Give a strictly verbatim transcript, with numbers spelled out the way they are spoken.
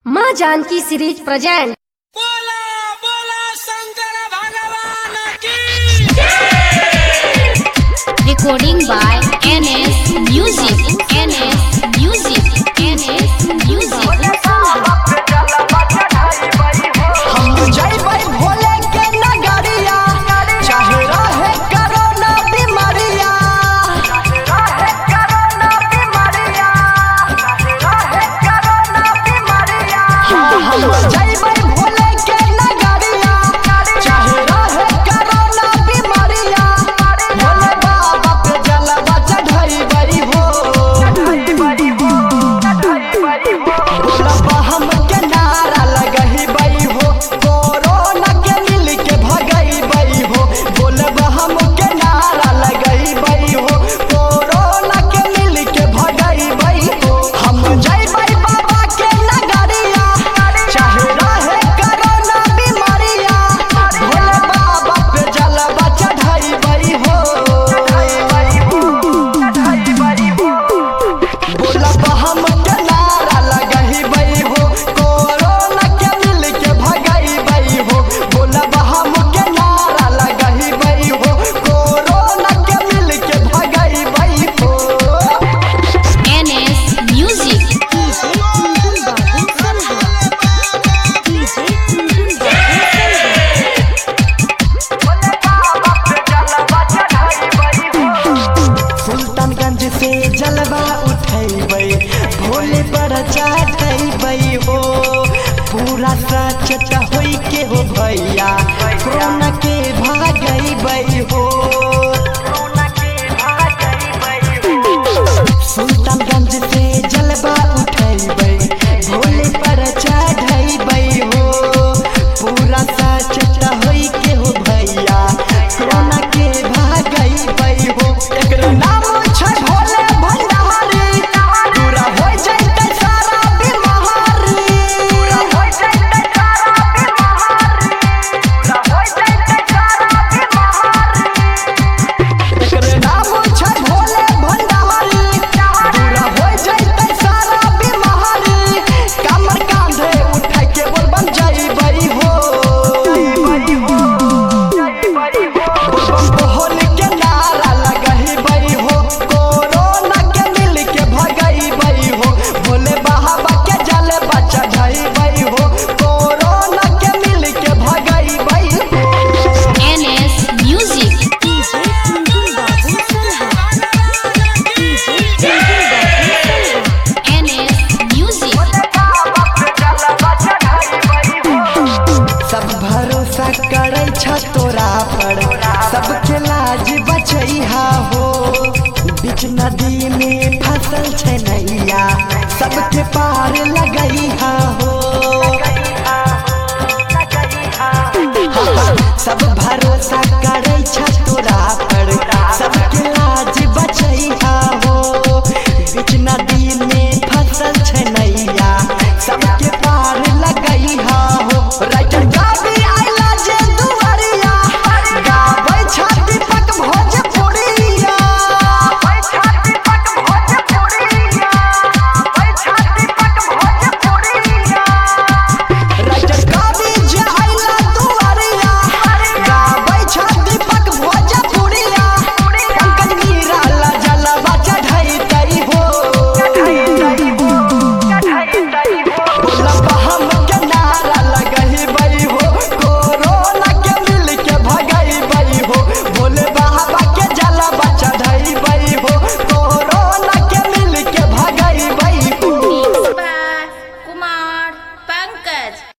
माँ Janaki series present. बोला बोला शंकर भगवान की Recording by N S Music. N S Music. N S Music. हम जइबै भोले के नगरिया, चाहे रहे कोरोना बीमारिया, चाहे रहे कोरोना बीमारिया, चाहे रहे कोरोना बीमारिया। हम जइबै भोले के नगरिया, चाहे रहे कोरोना बीमारिया, भोले बाबा पे जलवा चढ़ाइबै हो, चढ़ाइबै हो, चढ़ाइबै हो। बोलबा हम के नारा लगहिबै हो, कोरोना के मिल के भगइबै हो। बोलबा हम के नारा लगइबै हो, कोरोना के मिल के भगइबै हो। हम जइबै बाबा के नगरिया, चाहे रहे कोरोना बीमारिया, भोले बाबा पे जलवा चढ़ाइबै हो, चढ़ाइबै हो, चढ़ाइबै हो। बोलबा हम के नारा लगहिबै हो, कोरोना के मिल के भगइबै हो। बोलबा हम के नारा लगहिबै हो, कोरोना के मिल के भगइबै हो। N S Music. सुल्तानगंज से जलवा उठैबै, भोले पर चढ़ैबै हो। पूरा सचेत होई के हो भैया, कोरोना के भागैबै हो। सुल्तानगंज से जलवा उठैबै, भोले पर चढ़ैबै हो। पूरा सचेत होई के हो भैया, कोरोना के भागैबै हो। एकर नाम छै भोले भंडारी, पूरा होय जइतै सारा बीमारी, पूरा होय जइतै सारा बीमारी, पूरा होय जइतै सारा बीमारी। एकर नाम छै भोले भंडारी, पूरा होय जइतै सारा बीमारी। कमर कांधे उठाय के बोलबम जइबै हो, जइबै हो, जइबै हो। बोलबम बोल के नारा लगहिबै हो, कोरोना के मिल के भगइबै हो। भोले बाबा के जलवा चढ़ाइबै हो, कोरोना के मिल के भगइबै हो। N S Music. N S Music. सब भरोसा करै छ तोरा पर, सबके लाज बचैहा हो। बीच नदी में फसल छै नैया, सबके पार लगा